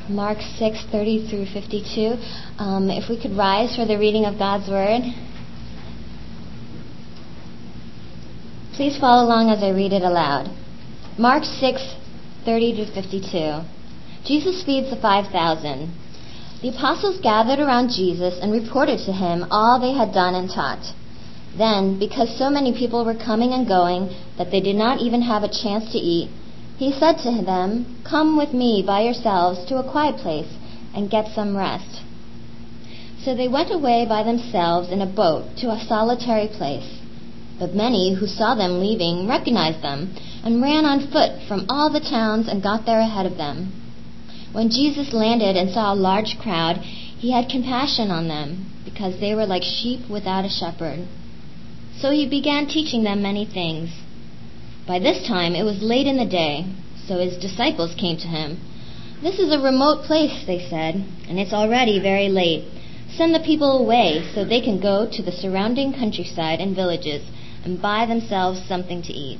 Mark 6:30 through 52. If we could rise for the reading of God's Word. Please follow along as I read it aloud. Mark 6:30 to 52. Jesus feeds the 5,000. The apostles gathered around Jesus and reported to him all they had done and taught. Then, because so many people were coming and going that they did not even have a chance to eat, he said to them, "Come with me by yourselves to a quiet place and get some rest." So they went away by themselves in a boat to a solitary place. But many who saw them leaving recognized them and ran on foot from all the towns and got there ahead of them. When Jesus landed and saw a large crowd, he had compassion on them because they were like sheep without a shepherd. So he began teaching them many things. By this time it was late in the day, so his disciples came to him. "This is a remote place," they said, "and it's already very late. Send the people away so they can go to the surrounding countryside and villages and buy themselves something to eat."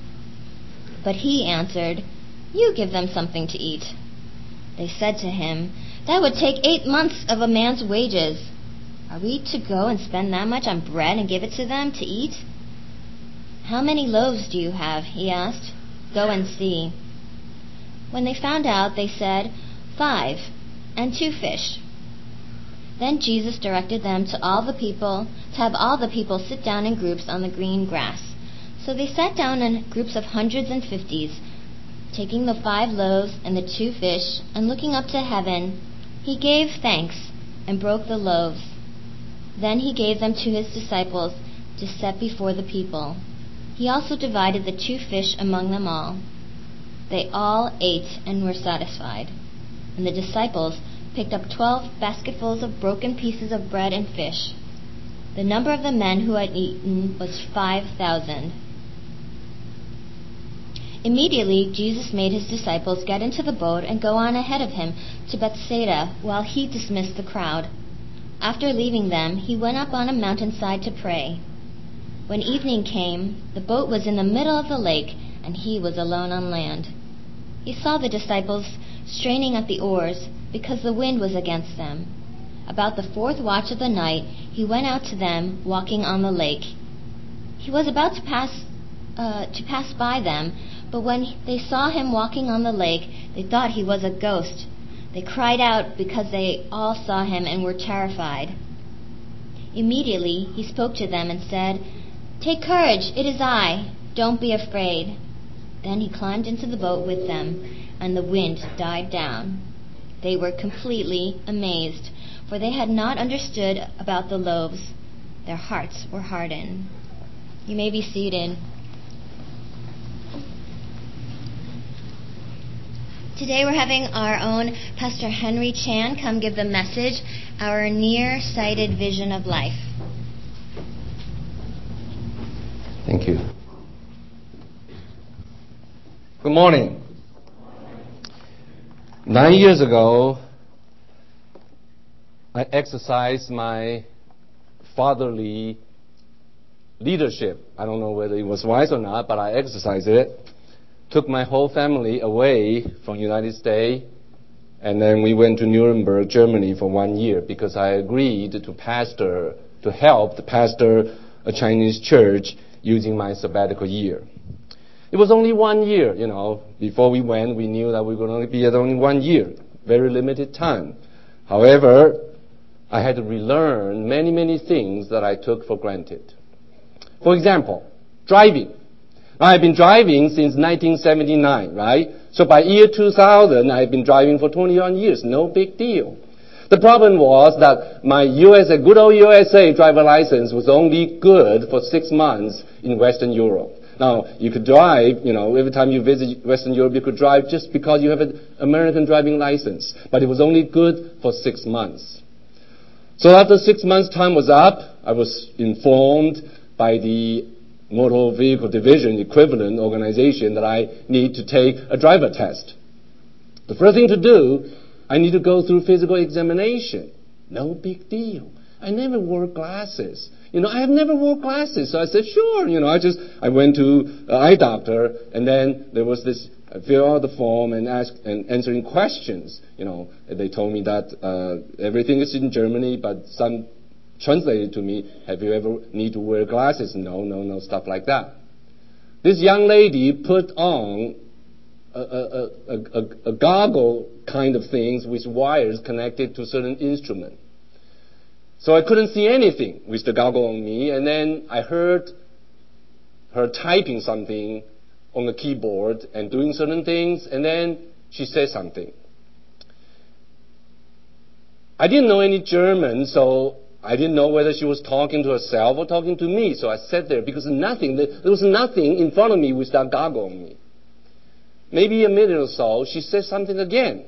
But he answered, "You give them something to eat." They said to him, "That would take 8 months of a man's wages. Are we to go and spend that much on bread and give it to them to eat?" "How many loaves do you have?" he asked. "Go and see." When they found out, they said, 5, and 2 fish. Then Jesus directed them to have all the people sit down in groups on the green grass. So they sat down in groups of hundreds and fifties. Taking the 5 loaves and the 2 fish, and looking up to heaven, he gave thanks and broke the loaves. Then he gave them to his disciples to set before the people. He also divided the 2 fish among them all. They all ate and were satisfied. And the disciples picked up 12 basketfuls of broken pieces of bread and fish. The number of the men who had eaten was 5,000. Immediately, Jesus made his disciples get into the boat and go on ahead of him to Bethsaida while he dismissed the crowd. After leaving them, he went up on a mountainside to pray. When evening came, the boat was in the middle of the lake, and he was alone on land. He saw the disciples straining at the oars because the wind was against them. About the 4th watch of the night, he went out to them walking on the lake. He was about to pass by them, but when they saw him walking on the lake, they thought he was a ghost. They cried out because they all saw him and were terrified. Immediately he spoke to them and said, "Take courage, it is I. Don't be afraid." Then he climbed into the boat with them, and the wind died down. They were completely amazed, for they had not understood about the loaves. Their hearts were hardened. You may be seated. Today we're having our own Pastor Henry Chan come give the message, Our Near-Sighted Vision of Life. Thank you. Good morning. 9 years ago, I exercised my fatherly leadership. I don't know whether it was wise or not, but I exercised it. Took my whole family away from the United States, and then we went to Nuremberg, Germany for 1 year because I agreed to help pastor a Chinese church using my sabbatical year. It was only 1 year, Before we went, we knew that we were going to be at only 1 year, very limited time. However, I had to relearn many, many things that I took for granted. For example, driving. I've been driving since 1979, right? So by year 2000, I've been driving for 21 years. No big deal. The problem was that my good old USA driver license was only good for 6 months in Western Europe. Now, you could drive, every time you visit Western Europe, you could drive just because you have an American driving license. But it was only good for 6 months. So after 6 months' time was up, I was informed by the Motor Vehicle Division equivalent organization that I need to take a driver test. The first thing to do, I need to go through physical examination. No big deal. I never wore glasses. I have never wore glasses. So I said, sure. I went to an eye doctor, and then there was this, I fill out the form and answering questions. They told me that everything is in Germany, but some translated to me, have you ever need to wear glasses? No, stuff like that. This young lady put on a goggle kind of things with wires connected to certain instrument. So I couldn't see anything with the goggle on me, and then I heard her typing something on the keyboard and doing certain things, and then she said something. I didn't know any German, so I didn't know whether she was talking to herself or talking to me, so I sat there because there was nothing in front of me with that goggle on me. Maybe a minute or so, she said something again.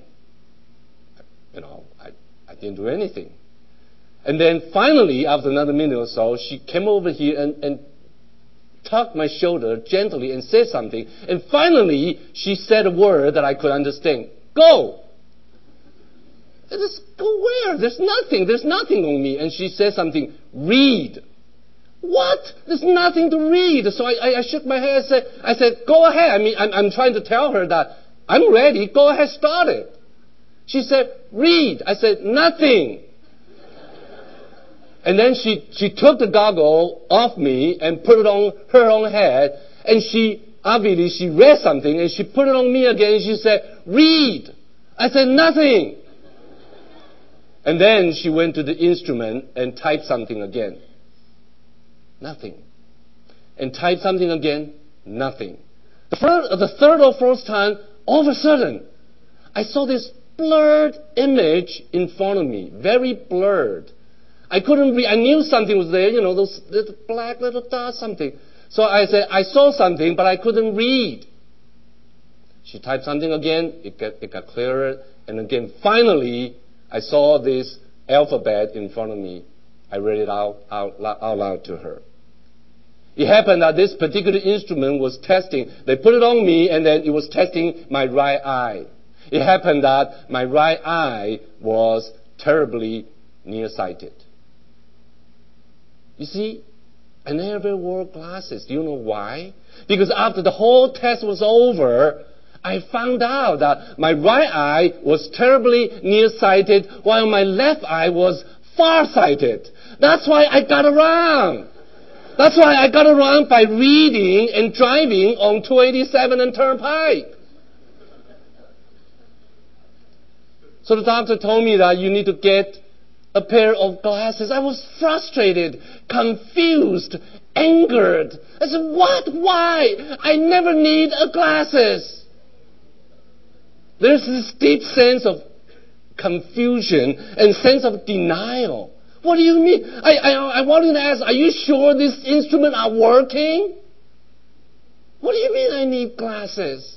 I didn't do anything. And then finally, after another minute or so, she came over here and tucked my shoulder gently and said something. And finally, she said a word that I could understand. Go! I just, go where? There's nothing on me. And she said something, read. What? There's nothing to read. So I shook my head. I said, go ahead. I'm trying to tell her that I'm ready. Go ahead, start it. She said, read. I said, nothing. And then she took the goggle off me and put it on her own head. And obviously she read something and she put it on me again and she said, read. I said, nothing. And then she went to the instrument and typed something again. Nothing. And typed something again. Nothing. The third or fourth time, all of a sudden, I saw this blurred image in front of me. Very blurred. I couldn't read. I knew something was there, those little black little dots, something. So I said, I saw something, but I couldn't read. She typed something again. It got clearer. And again, finally, I saw this alphabet in front of me. I read it out loud to her. It happened that this particular instrument was testing. They put it on me, and then it was testing my right eye. It happened that my right eye was terribly nearsighted. You see, I never wore glasses. Do you know why? Because after the whole test was over, I found out that my right eye was terribly nearsighted while my left eye was farsighted. That's why I got around. That's why I got around by reading and driving on 287 and Turnpike. So the doctor told me that you need to get a pair of glasses. I was frustrated, confused, angered. I said, what? Why? I never need glasses. There's this deep sense of confusion and sense of denial. What do you mean? I wanted to ask, are you sure this instrument are working? What do you mean I need glasses?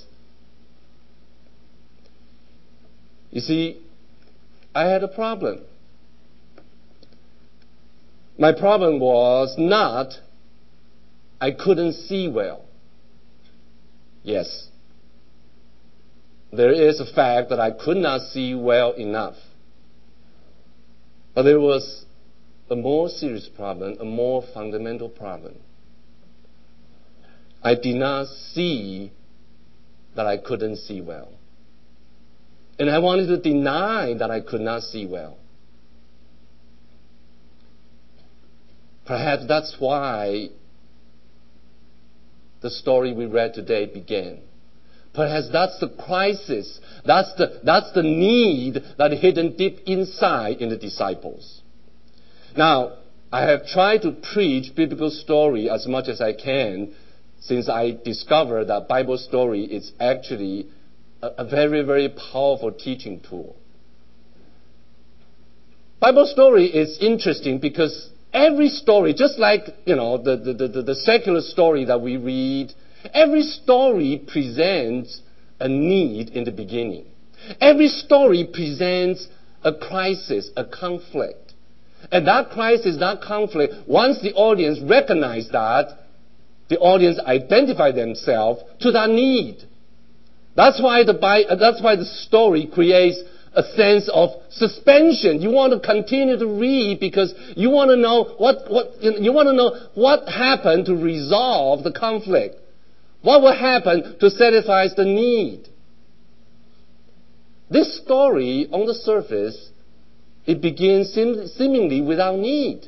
You see, I had a problem. My problem was not I couldn't see well. Yes, there is a fact that I could not see well enough. But there was a more serious problem, a more fundamental problem. I did not see that I couldn't see well. And I wanted to deny that I could not see well. Perhaps that's why the story we read today began. Perhaps that's the crisis, that's the need that is hidden deep inside in the disciples. Now, I have tried to preach biblical story as much as I can since I discovered that Bible story is actually a very, very powerful teaching tool. Bible story is interesting because every story, just like, the secular story that we read, every story presents a need in the beginning. Every story presents a crisis, a conflict. And that crisis, that conflict, once the audience recognize that, the audience identify themselves to that need. That's why the story creates a sense of suspension. You want to continue to read because you want to know what happened to resolve the conflict. What will happen to satisfy the need? This story, on the surface, it begins seemingly without need.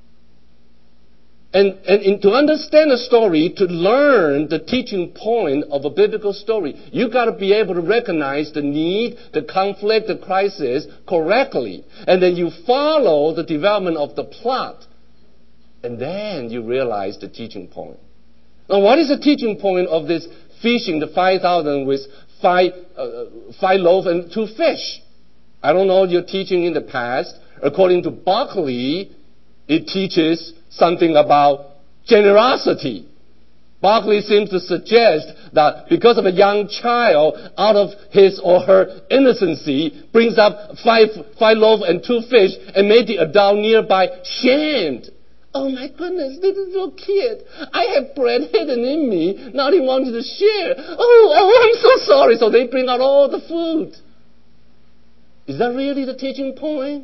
And to understand a story, to learn the teaching point of a biblical story, you've got to be able to recognize the need, the conflict, the crisis correctly. And then you follow the development of the plot. And then you realize the teaching point. Now, what is the teaching point of this feeding the 5,000 with five loaves and 2 fish? I don't know your teaching in the past. According to Barclay, it teaches something about generosity. Barclay seems to suggest that because of a young child, out of his or her innocency, brings up five loaves and 2 fish and made the adult nearby shamed. Oh my goodness, this little kid. I have bread hidden in me. Now he wanted to share. Oh, I'm so sorry. So they bring out all the food. Is that really the teaching point?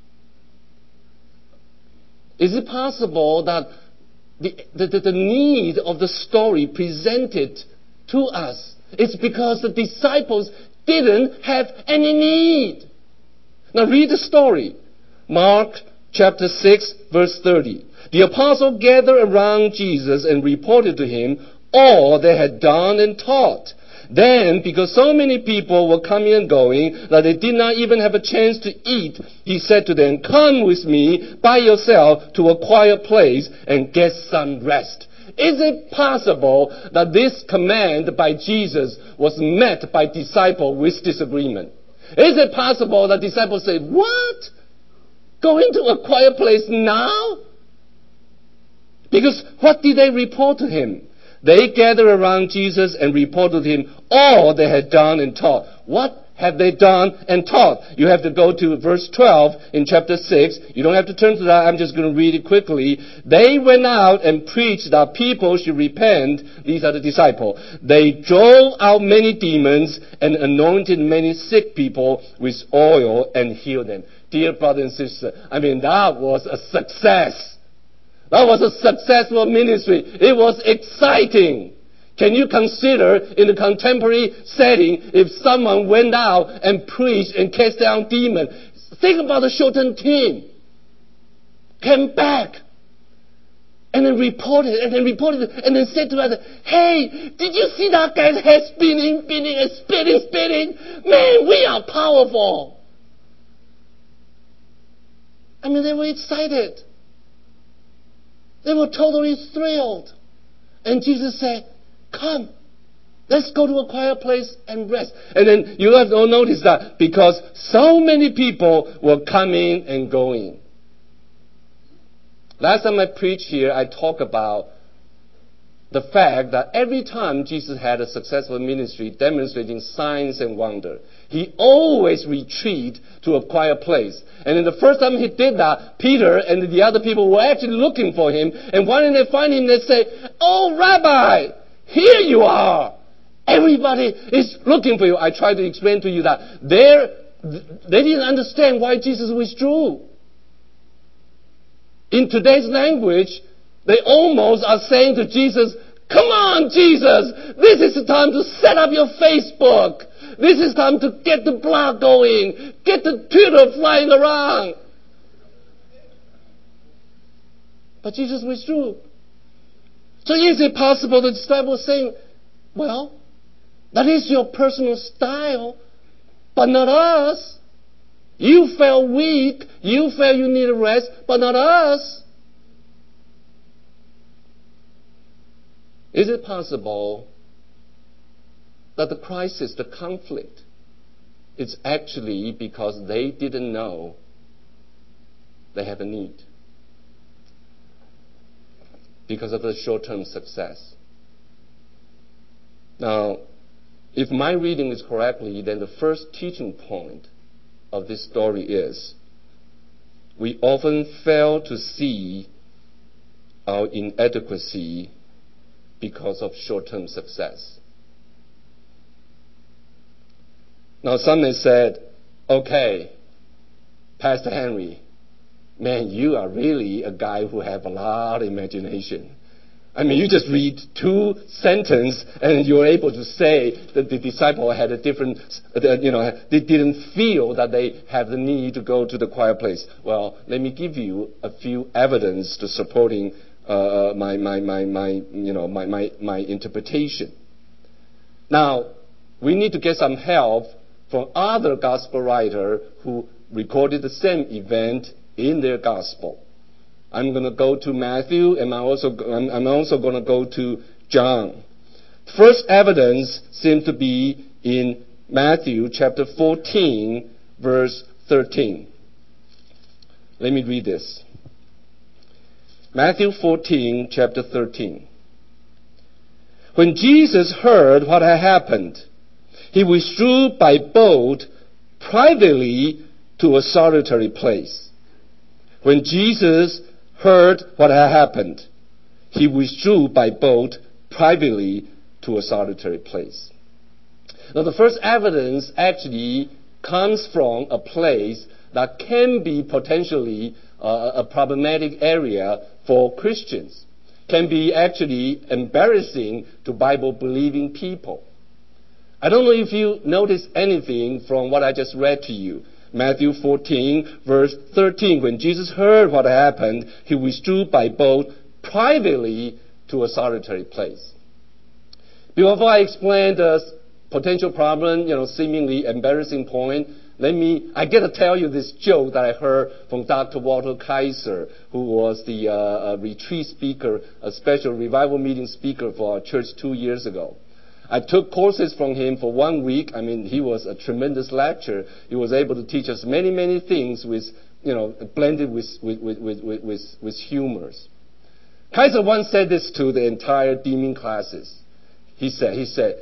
Is it possible that the need of the story presented to us is because the disciples didn't have any need? Now read the story. Mark chapter 6, verse 30. The apostles gathered around Jesus and reported to him all they had done and taught. Then, because so many people were coming and going that they did not even have a chance to eat, he said to them, "Come with me by yourself to a quiet place and get some rest." Is it possible that this command by Jesus was met by disciples with disagreement? Is it possible that disciples say, "What? Going to a quiet place now?" Because what did they report to him? They gathered around Jesus and reported to him all they had done and taught. What have they done and taught? You have to go to verse 12 in chapter 6. You don't have to turn to that. I'm just going to read it quickly. They went out and preached that people should repent. These are the disciples. They drove out many demons and anointed many sick people with oil and healed them. Dear brother and sister, that was a success. That was a successful ministry. It was exciting. Can you consider in the contemporary setting if someone went out and preached and cast down demons? Think about the Shorten team. Came back and then reported and then said to us, "Hey, did you see that guy's head spinning and spinning? Man, we are powerful." They were excited. They were totally thrilled. And Jesus said, "Come, let's go to a quiet place and rest." And then you have to notice that because so many people were coming and going. Last time I preached here, I talked about the fact that every time Jesus had a successful ministry demonstrating signs and wonder, he always retreated to a quiet place. And then the first time he did that, Peter and the other people were actually looking for him. And when they find him, they say, "Oh, Rabbi, here you are. Everybody is looking for you." I tried to explain to you that they didn't understand why Jesus withdrew. In today's language, they almost are saying to Jesus, "Come on, Jesus, this is the time to set up your Facebook. This is time to get the blog going, get the Twitter flying around." But Jesus withdrew. So is it possible the disciples saying, "Well, that is your personal style, but not us. You felt weak, you felt you need a rest, but not us"? Is it possible that the crisis, the conflict, is actually because they didn't know they have a need? Because of the short-term success. Now, if my reading is correctly, then the first teaching point of this story is we often fail to see our inadequacy because of short-term success. Now, some have said, Okay, Pastor Henry, man, you are really a guy who have a lot of imagination. I mean, you just read 2 sentences and you're able to say that the disciple had a different, they didn't feel that they have the need to go to the quiet place. Well, let me give you a few evidence to supporting my interpretation. Now, we need to get some help from other gospel writers who recorded the same event in their gospel. I'm going to go to Matthew, and I'm also going to go to John. First evidence seems to be in Matthew chapter 14, verse 13. Let me read this. Matthew 14, chapter 13. When Jesus heard what had happened, he withdrew by boat privately to a solitary place. When Jesus heard what had happened, he withdrew by boat privately to a solitary place. Now, the first evidence actually comes from a place that can be potentially a problematic area for Christians, can be actually embarrassing to Bible-believing people. I don't know if you noticed anything from what I just read to you. Matthew 14, verse 13. When Jesus heard what happened, he withdrew by boat privately to a solitary place. Before I explain the potential problem, seemingly embarrassing point, I got to tell you this joke that I heard from Dr. Walter Kaiser, who was the retreat speaker, a special revival meeting speaker for our church 2 years ago. I took courses from him for 1 week. I mean, he was a tremendous lecturer. He was able to teach us many, many things with, blended with humors. Kaiser once said this to the entire Deming classes. He said,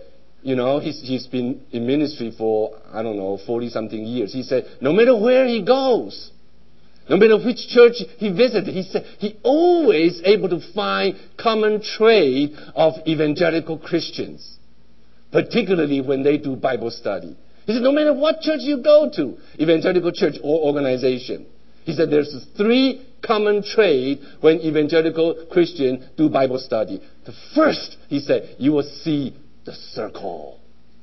he's been in ministry for, 40-something years. He said, no matter where he goes, no matter which church he visited, he said he always able to find common trait of evangelical Christians, particularly when they do Bible study. He said, no matter what church you go to, evangelical church or organization, he said there's 3 common traits when evangelical Christians do Bible study. The first, he said, you will see the circle.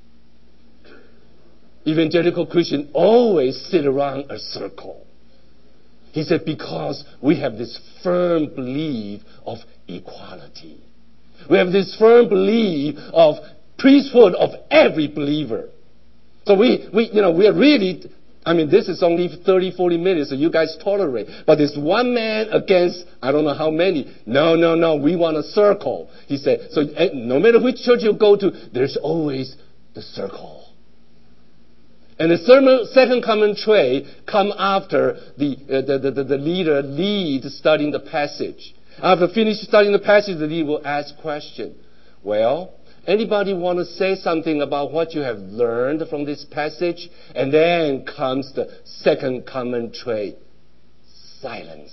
Evangelical Christians always sit around a circle. He said, because we have this firm belief of equality. We have this firm belief of priesthood of every believer. So we are really, this is only 30, 40 minutes, so you guys tolerate. But it's one man against, I don't know how many. No, we want a circle. He said, so no matter which church you go to, there's always the circle. And the second common trait come after the leader leads studying the passage. After finished studying the passage, the leader will ask question. Well, anybody want to say something about what you have learned from this passage? And then comes the second common trait, silence.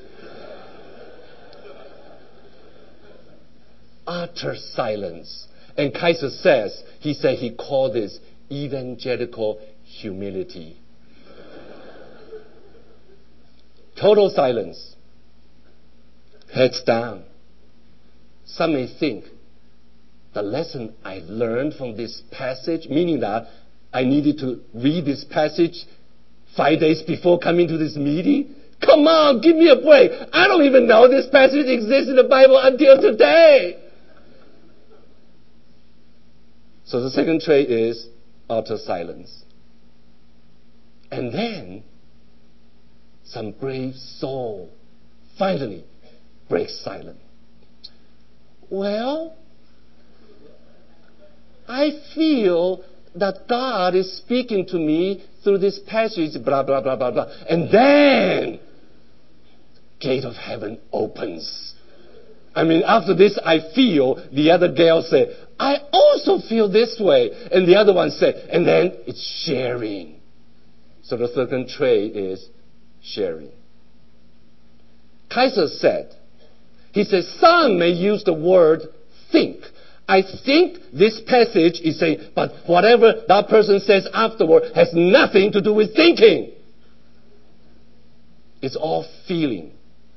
Utter silence. And Kaiser says, he called this evangelical humility. Total silence. Heads down. Some may think, the lesson I learned from this passage, meaning that I needed to read this passage 5 days before coming to this meeting? Come on, give me a break. I don't even know this passage exists in the Bible until today. So the second trait is utter silence. And then some brave soul finally breaks silence. Well, I feel that God is speaking to me through this passage, blah, blah, blah, blah, blah. And then, gate of heaven opens. After this, I feel, the other gal said, I also feel this way. And the other one said, and then it's sharing. So the second trait is sharing. Kaiser said, he said, some may use the word think. I think this passage is saying, but whatever that person says afterward has nothing to do with thinking. It's all feeling.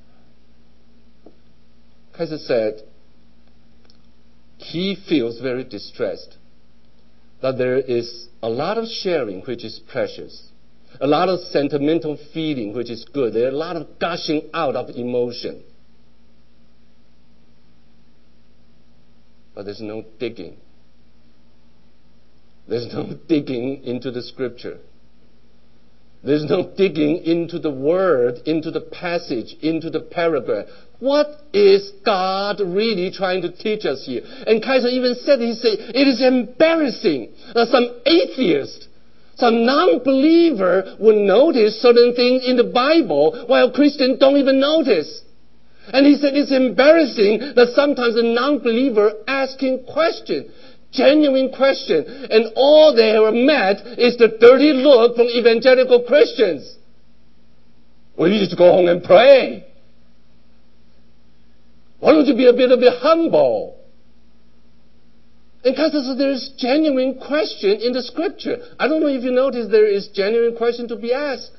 Kaiser said he feels very distressed that there is a lot of sharing which is precious, a lot of sentimental feeling which is good. There are a lot of gushing out of emotion. But there's no digging. There's no digging into the scripture. There's no digging into the word, into the passage, into the paragraph. What is God really trying to teach us here? And Kaiser even said, he said, it is embarrassing that some atheist, some non-believer will notice certain things in the Bible while Christians don't even notice. And he said it's embarrassing that sometimes a non-believer asking questions, genuine question, and all they have met is the dirty look from evangelical Christians. Well, you just go home and pray. Why don't you be a bit humble? And Kaiser says there is genuine question in the scripture. I don't know if you notice there is genuine question to be asked.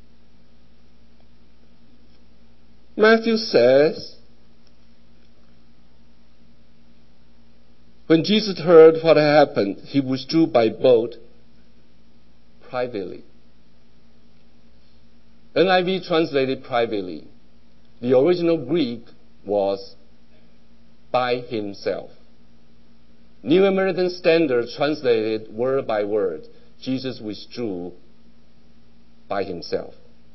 Matthew says, when Jesus heard what had happened, he withdrew by boat privately. NIV translated privately. The original Greek was by himself. New American Standard translated word by word. Jesus withdrew by himself.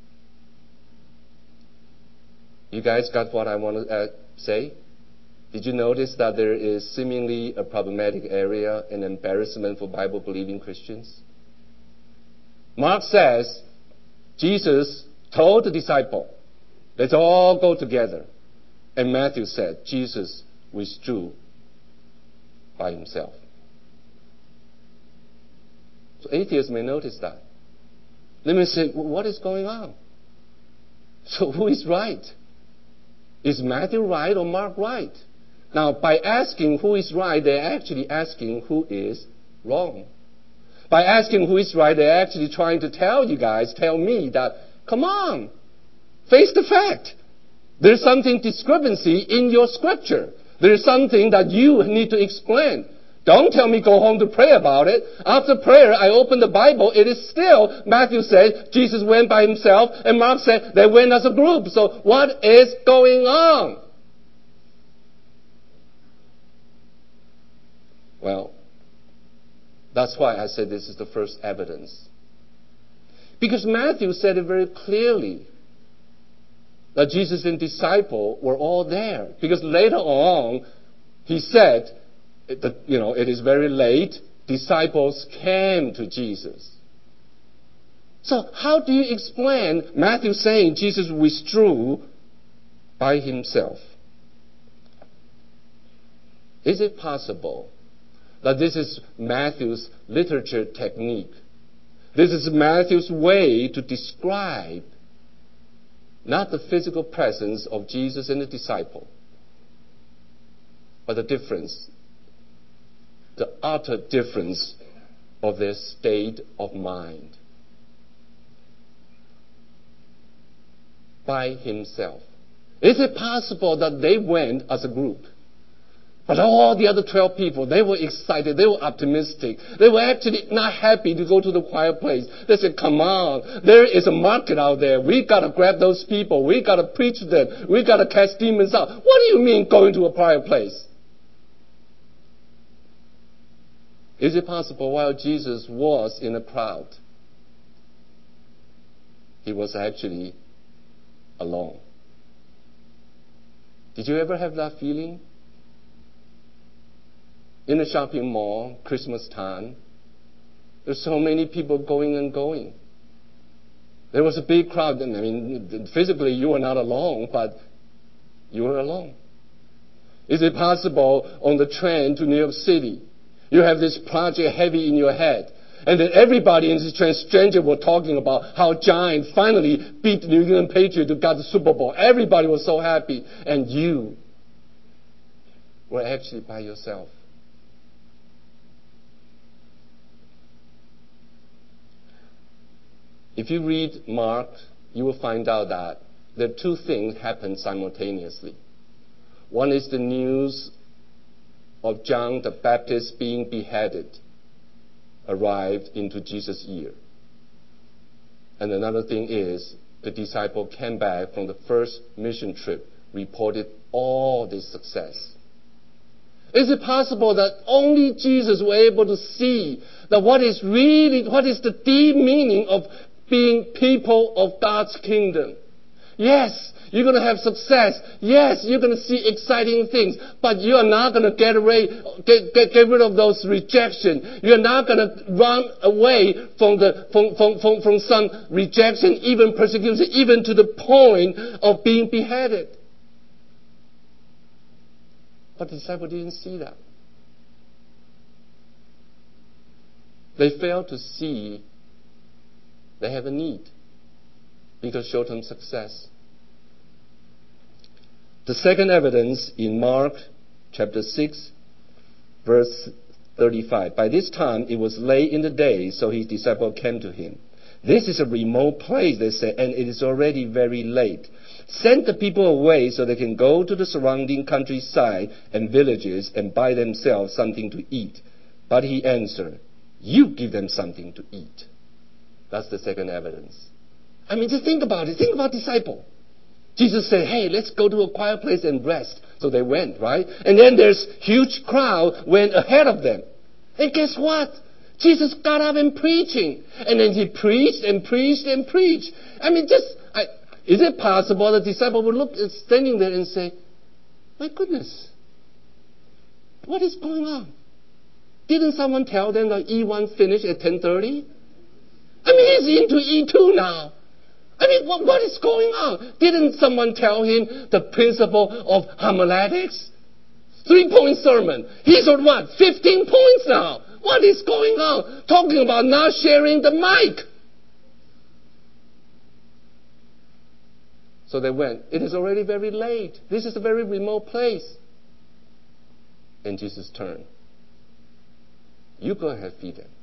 You guys got what I want to say? Did you notice that there is seemingly a problematic area, an embarrassment for Bible-believing Christians? Mark says, Jesus told the disciple, let's all go together. And Matthew said, Jesus withdrew by himself. So atheists may notice that. They may say, what is going on? So who is right? Is Matthew right or Mark right? Now, by asking who is right, they're actually asking who is wrong. By asking who is right, they're actually trying to tell me that, come on, face the fact. There's something discrepancy in your scripture. There's something that you need to explain. Don't tell me go home to pray about it. After prayer, I open the Bible. It is still, Matthew said, Jesus went by himself, and Mark said they went as a group. So what is going on? Well, that's why I said this is the first evidence. Because Matthew said it very clearly that Jesus and disciple were all there. Because later on, he said, it is very late. Disciples came to Jesus. So how do you explain Matthew saying Jesus withdrew by himself? Is it possible that this is Matthew's literature technique? This is Matthew's way to describe not the physical presence of Jesus and the disciple, but the difference, the utter difference of their state of mind. By himself. Is it possible that they went as a group? But all the other 12 people, they were excited, they were optimistic. They were actually not happy to go to the quiet place. They said, come on, there is a market out there. We got to grab those people. We got to preach to them. We got to cast demons out. What do you mean going to a quiet place? Is it possible while Jesus was in a crowd, he was actually alone? Did you ever have that feeling? In a shopping mall, Christmas time, there's so many people going and going. There was a big crowd. I mean, physically you were not alone, but you were alone. Is it possible on the train to New York City, you have this project heavy in your head, and then everybody in this train, stranger, were talking about how Giants finally beat the New England Patriots to get the Super Bowl. Everybody was so happy, and you were actually by yourself. if you read Mark, you will find out that there are two things happen simultaneously. One is the news of John the Baptist being beheaded arrived into Jesus' ear. And another thing is the disciple came back from the first mission trip, reported all this success. Is it possible that only Jesus were able to see that what is the deep meaning of being people of God's kingdom? Yes, you're going to have success. Yes, you're going to see exciting things, but you are not going to get rid of those rejection. You're not going to run away from some rejection, even persecution, even to the point of being beheaded. But the disciples didn't see that. They failed to see they have a need because short-term success. The second evidence in Mark chapter 6, verse 35. By this time it was late in the day, so his disciples came to him. This is a remote place, they said, and it is already very late. Send the people away so they can go to the surrounding countryside and villages and buy themselves something to eat. But he answered, you give them something to eat. That's the second evidence. I mean, just think about it. Think about disciples. Jesus said, hey, let's go to a quiet place and rest. So they went, right? And then there's huge crowd went ahead of them. And guess what? Jesus got up and preaching. And then he preached and preached and preached. I mean, is it possible the disciple would look standing there and say, my goodness, what is going on? Didn't someone tell them that E1 finished at 10:30? I mean, he's into E2 now. I mean, what is going on? Didn't someone tell him the principle of homiletics? 3-point sermon. He's on what? 15 points now. What is going on? Talking about not sharing the mic. So they went. It is already very late. This is a very remote place. And Jesus turned. You go ahead, feed them.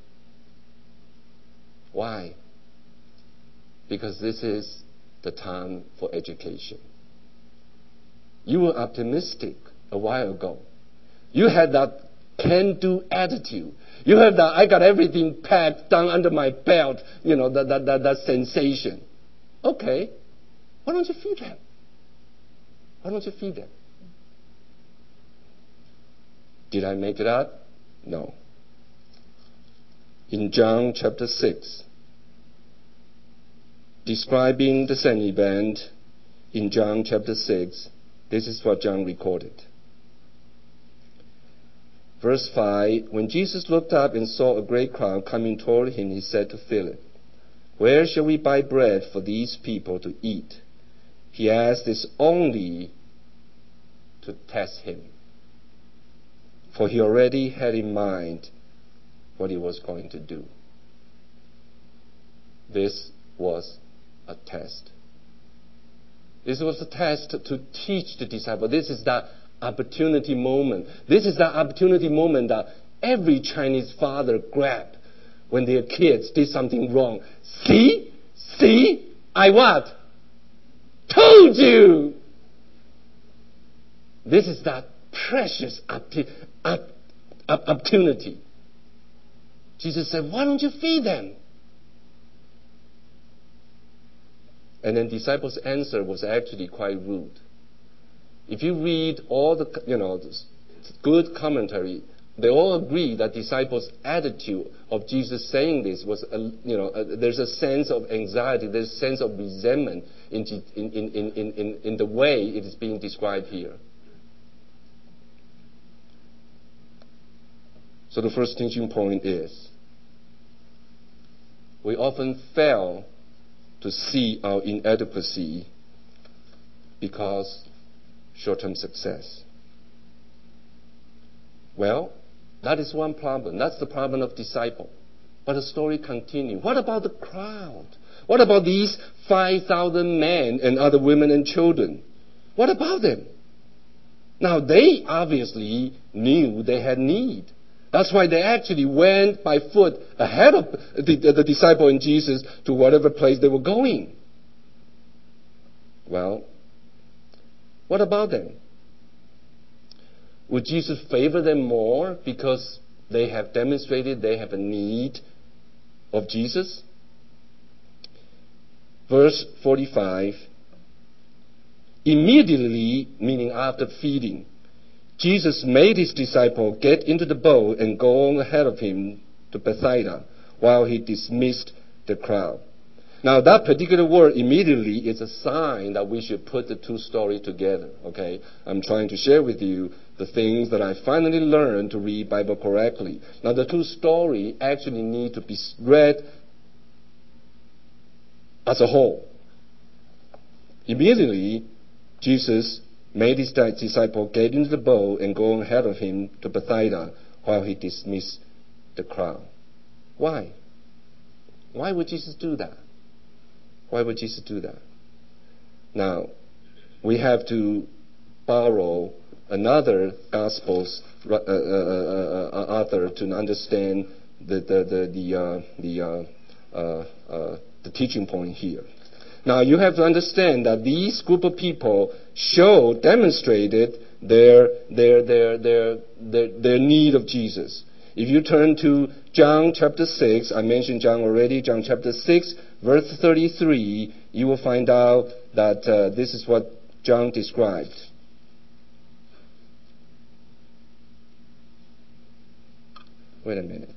Why? Because this is the time for education. You were optimistic a while ago. You had that can-do attitude. You have that I got everything packed down under my belt, that sensation. Okay. Why don't you feed them? Why don't you feed them? Did I make it up? No. In John chapter 6, describing the same event in John chapter 6, this is what John recorded. Verse 5, when Jesus looked up and saw a great crowd coming toward him, he said to Philip, where shall we buy bread for these people to eat? He asked this only to test him, for he already had in mind what he was going to do. This was a test. This was a test to teach the disciple. This is that opportunity moment. This is that opportunity moment that every Chinese father grabbed when their kids did something wrong. See, I what? Told you! This is that precious opportunity. Jesus said, why don't you feed them? And then disciples' answer was actually quite rude. If you read all the, good commentary, they all agree that disciples' attitude of Jesus saying this was, there's a sense of anxiety, there's a sense of resentment in the way it is being described here. So the first teaching point is, we often fail to see our inadequacy because short-term success. Well, that is one problem. That's the problem of disciple. But the story continues. What about the crowd? What about these 5,000 men and other women and children? What about them? Now, they obviously knew they had need. That's why they actually went by foot ahead of the disciple and Jesus to whatever place they were going. Well, what about them? Would Jesus favor them more because they have demonstrated they have a need of Jesus? Verse 45, immediately, meaning after feeding, Jesus made his disciple get into the boat and go on ahead of him to Bethsaida while he dismissed the crowd. Now, that particular word, immediately, is a sign that we should put the two stories together, okay? I'm trying to share with you the things that I finally learned to read Bible correctly. Now, the two stories actually need to be read as a whole. Immediately, Jesus made his disciple get into the boat and go on ahead of him to Bethsaida while he dismissed the crowd. Why? Why would Jesus do that? Why would Jesus do that? Now, we have to borrow another Gospel's author to understand the teaching point here. Now, you have to understand that these group of people demonstrated their need of Jesus. If you turn to John chapter 6, I mentioned John already, John chapter 6, verse 33, you will find out that this is what John described. Wait a minute.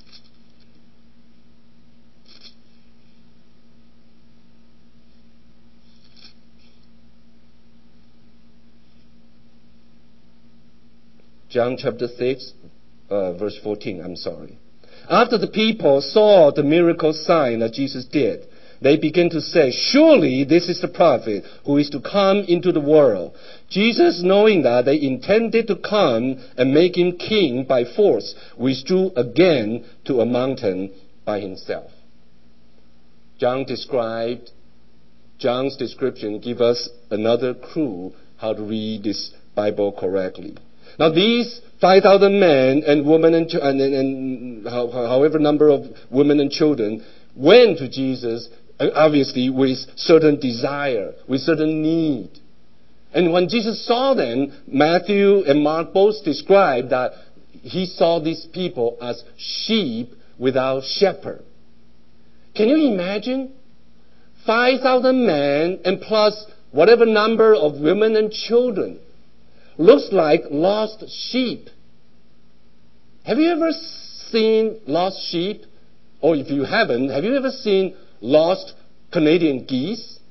John chapter 6, verse 14, I'm sorry. After the people saw the miracle sign that Jesus did, they began to say, surely this is the prophet who is to come into the world. Jesus, knowing that they intended to come and make him king by force, withdrew again to a mountain by himself. John's description gives us another clue how to read this Bible correctly. Now these 5,000 men and women and however number of women and children went to Jesus, obviously with certain desire, with certain need. And when Jesus saw them, Matthew and Mark both describe that he saw these people as sheep without shepherd. Can you imagine? 5,000 men and plus whatever number of women and children. Looks like lost sheep. Have you ever seen lost sheep? Or if you haven't, have you ever seen lost Canadian geese?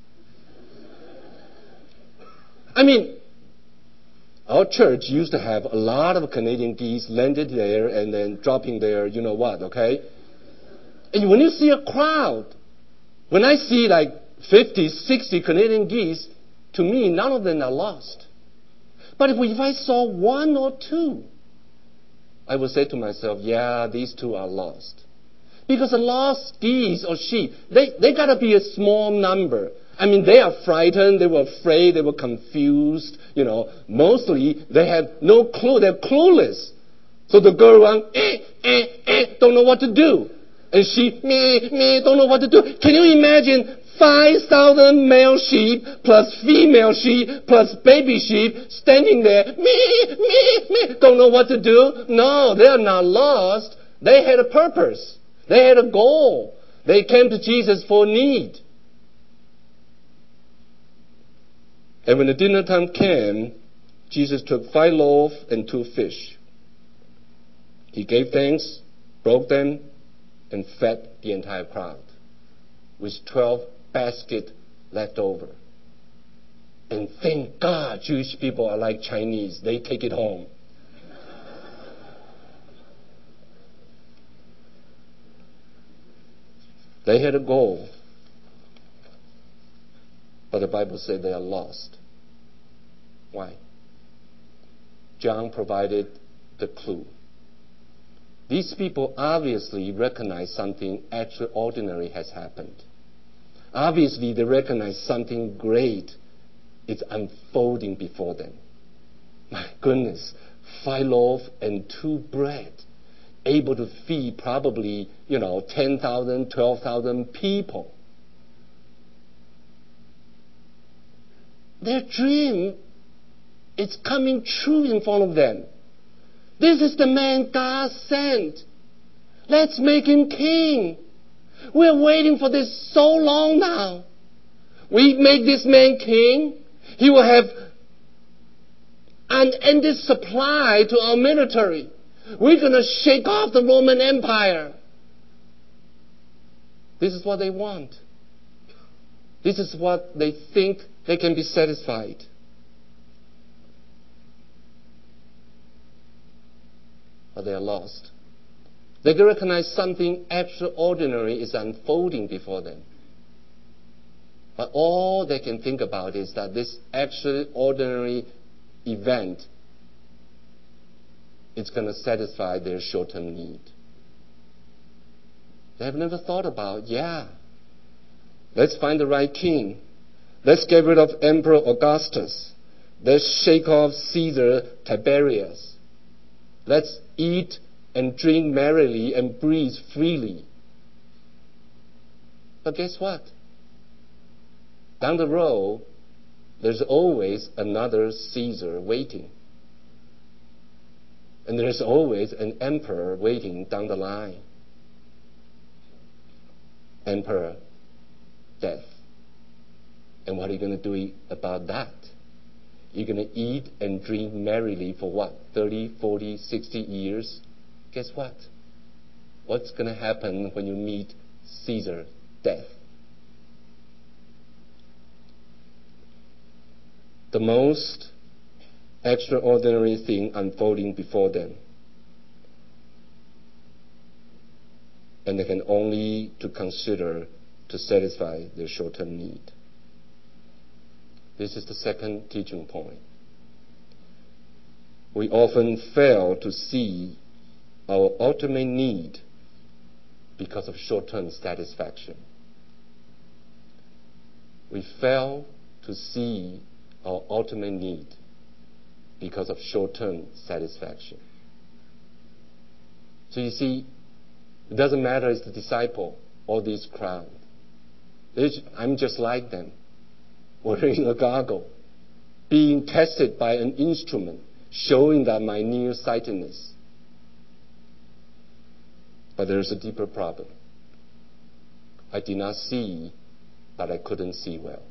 I mean, our church used to have a lot of Canadian geese landed there and then dropping there, you know what, okay? And when you see a crowd, when I see like 50, 60 Canadian geese, to me, none of them are lost. But if I saw one or two, I would say to myself, yeah, these two are lost. Because the lost geese or sheep, they got to be a small number. I mean, they are frightened, they were afraid, they were confused, you know. Mostly, they had no clue, they're clueless. So the girl around, don't know what to do. And she, don't know what to do. Can you imagine 5,000 male sheep plus female sheep plus baby sheep standing there, don't know what to do? No, they are not lost. They had a purpose. They had a goal. They came to Jesus for need. And when the dinner time came, Jesus took 5 loaves and 2 fish. He gave thanks, broke them, and fed the entire crowd with 12 baskets left over. And thank God Jewish people are like Chinese. They take it home. They had a goal, but the Bible said they are lost. Why? John provided the clue. These people obviously recognize something extraordinary has happened. Obviously, they recognize something great is unfolding before them. My goodness, 5 loaves and 2 bread. able to feed probably, 10,000, 12,000 people. Their dream is coming true in front of them. This is the man God sent. Let's make him king. We're waiting for this so long now. We make this man king. He will have unended supply to our military. We're going to shake off the Roman Empire. This is what they want. This is what they think they can be satisfied. But they are lost. They recognize something extraordinary is unfolding before them. But all they can think about is that this extraordinary event is going to satisfy their short-term need. They have never thought about, let's find the right king. Let's get rid of Emperor Augustus. Let's shake off Caesar Tiberius. Let's eat and drink merrily and breathe freely. But guess what? Down the road, there's always another Caesar waiting. And there's always an emperor waiting down the line. Emperor, death. And what are you going to do about that? You're going to eat and drink merrily for what? 30, 40, 60 years? Guess what? What's going to happen when you meet Caesar, death? The most extraordinary thing unfolding before them. And they can only to consider to satisfy their short-term need. This is the second teaching point. We often fail to see our ultimate need because of short-term satisfaction. We fail to see our ultimate need because of short-term satisfaction. So you see, it doesn't matter it's the disciple or this crowd. I'm just like them, wearing a goggle, being tested by an instrument, showing that my nearsightedness. But there's a deeper problem. I did not see, but I couldn't see well.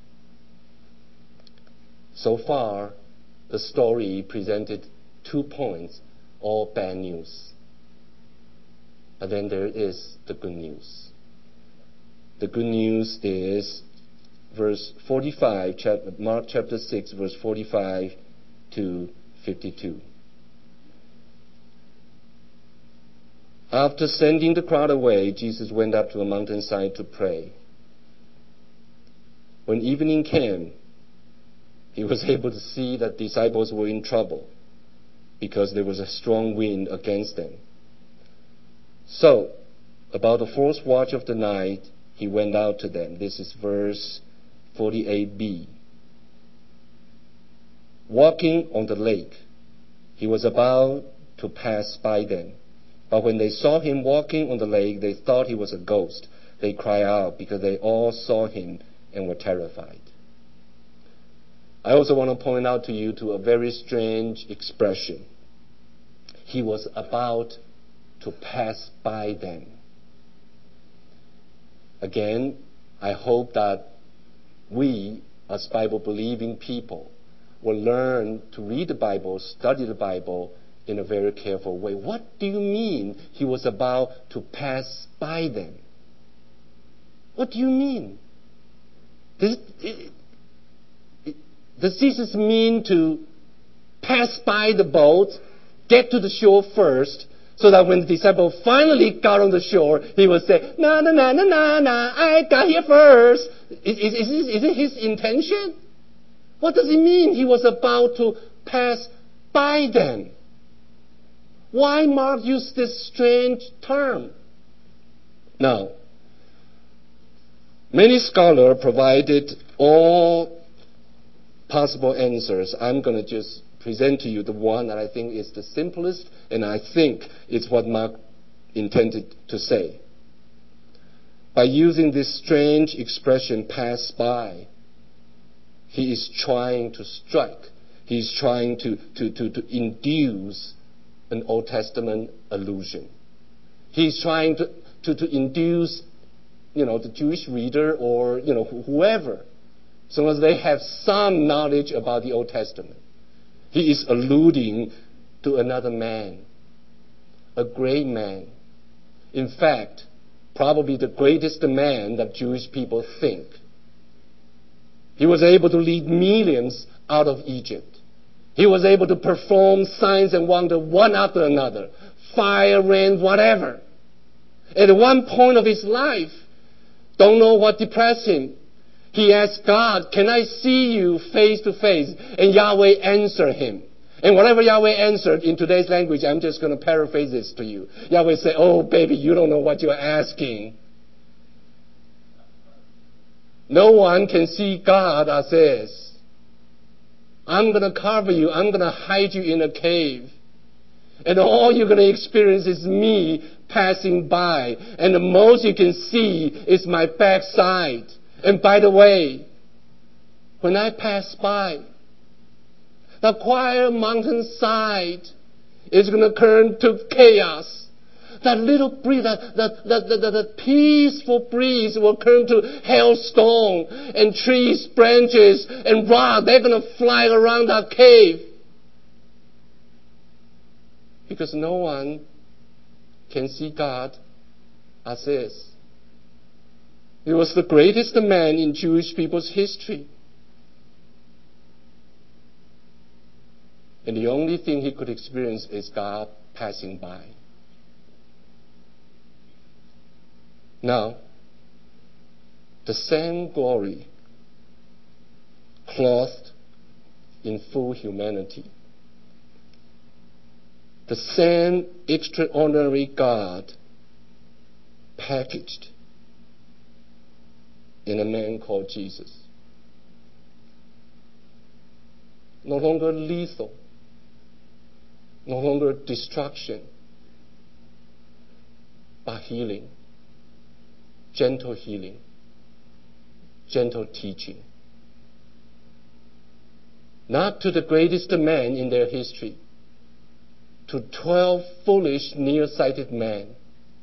So far, the story presented 2 points, all bad news. But then there is the good news. The good news is verse 45, Mark chapter 6, verse 45 to 52. After sending the crowd away, Jesus went up to a mountainside to pray. When evening came, he was able to see that disciples were in trouble because there was a strong wind against them. So, about the fourth watch of the night, he went out to them. This is verse 48b. Walking on the lake, he was about to pass by them. But when they saw him walking on the lake, they thought he was a ghost. They cried out because they all saw him and were terrified. I also want to point out to you to a very strange expression. He was about to pass by them. Again, I hope that we, as Bible-believing people, will learn to read the Bible, study the Bible in a very careful way. What do you mean he was about to pass by them? What do you mean? Does Jesus mean to pass by the boat, get to the shore first, so that when the disciple finally got on the shore, he would say, "Na, na, na, na, na, na, I got here first"? Is it his intention? What does it mean he was about to pass by them? Why Mark used this strange term? Now, many scholars provided all possible answers. I'm going to just present to you the one that I think is the simplest, and I think it's what Mark intended to say. By using this strange expression, pass by, he is trying to strike. He's trying to induce an Old Testament allusion. He's trying to induce, the Jewish reader or, whoever, so as they have some knowledge about the Old Testament. He is alluding to another man, a great man. In fact, probably the greatest man that Jewish people think. He was able to lead millions out of Egypt. He was able to perform signs and wonders one after another. Fire, rain, whatever. At one point of his life, don't know what depressed him. He asked God, can I see you face to face? And Yahweh answered him. And whatever Yahweh answered in today's language, I'm just going to paraphrase this to you. Yahweh said, oh, baby, you don't know what you're asking. No one can see God as is. I'm going to cover you. I'm going to hide you in a cave. And all you're going to experience is me passing by. And the most you can see is my backside. And by the way, when I pass by, the quiet mountainside is going to turn to chaos. That little breeze, that peaceful breeze will turn to hailstone, and trees, branches, and rock, they're going to fly around that cave. Because no one can see God as is. He was the greatest man in Jewish people's history. And the only thing he could experience is God passing by. Now, the same glory, clothed in full humanity, the same extraordinary God packaged in a man called Jesus. No longer lethal, no longer destruction, but healing. Gentle healing, gentle teaching. Not to the greatest man in their history, to 12 foolish, nearsighted men.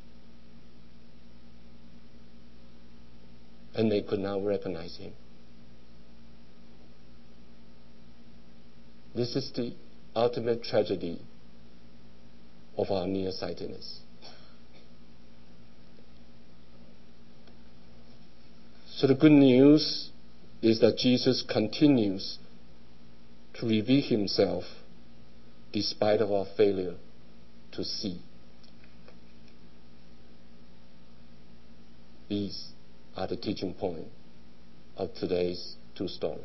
And they could not recognize him. This is the ultimate tragedy of our nearsightedness. So the good news is that Jesus continues to reveal himself despite of our failure to see. These are the teaching point of today's two story.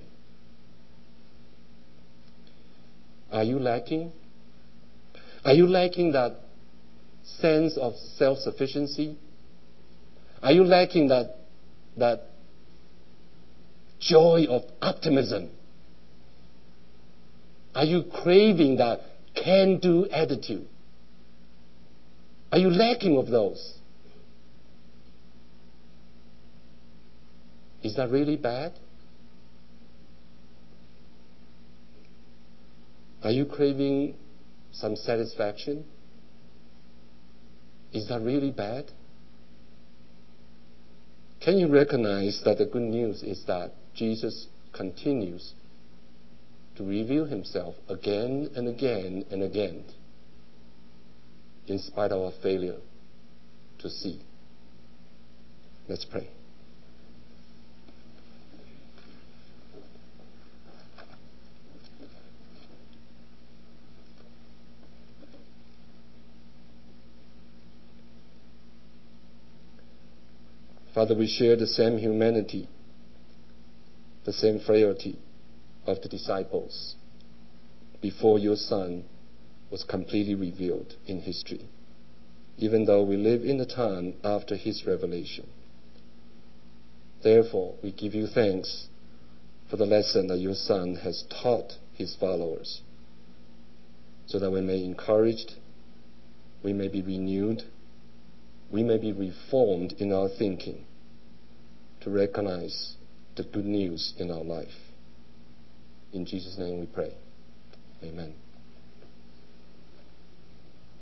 Are you lacking? Are you lacking that sense of self-sufficiency? Are you lacking that joy of optimism? Are you craving that can-do attitude? Are you lacking of those? Is that really bad? Are you craving some satisfaction? Is that really bad? Can you recognize that the good news is that Jesus continues to reveal himself again and again and again in spite of our failure to see? Let's pray. Father, we share the same humanity, the same frailty of the disciples before your Son was completely revealed in history, even though we live in the time after his revelation. Therefore, we give you thanks for the lesson that your Son has taught his followers so that we may be encouraged, we may be renewed, we may be reformed in our thinking to recognize the good news in our life. In Jesus' name we pray. Amen.